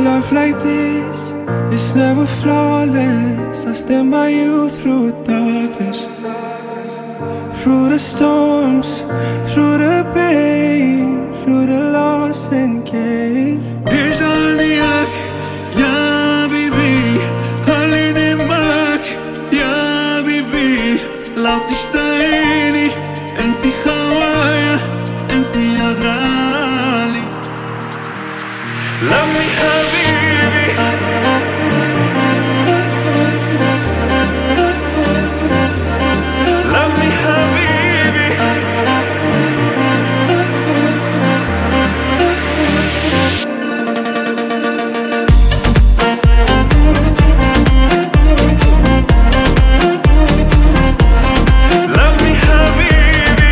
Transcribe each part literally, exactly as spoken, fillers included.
love like this, it's never flawless. I stand by you through darkness, through the storms, through the pain, through the loss and gain. تجعلنيك يا بيبي، خليني معك يا بيبي. لو تشتاقيني انتي هوايا، انتي يا غالي. Love me حبيبي، love me حبيبي. Love me حبيبي.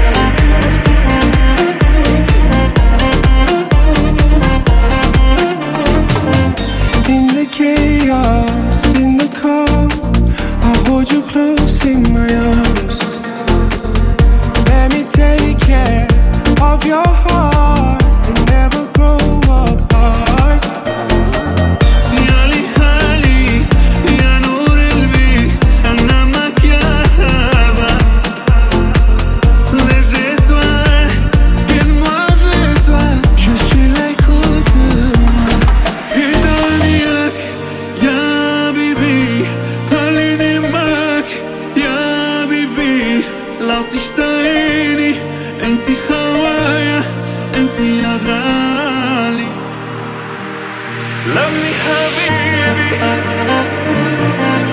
In the chaos, in the calm, I'll hold you close in my arms. Let me take care of your heart and never grow apart. يا لحالي يا نور قلبي، أنا معك يا هوا. Les étoiles, guide-moi vers toi. Je suis l'écoute de moi. تجعلنيك يا بيبي، خليني معك يا بيبي. لو تشتاقيني انتي هوايا، انتي يا غالي. Love me حبيبي.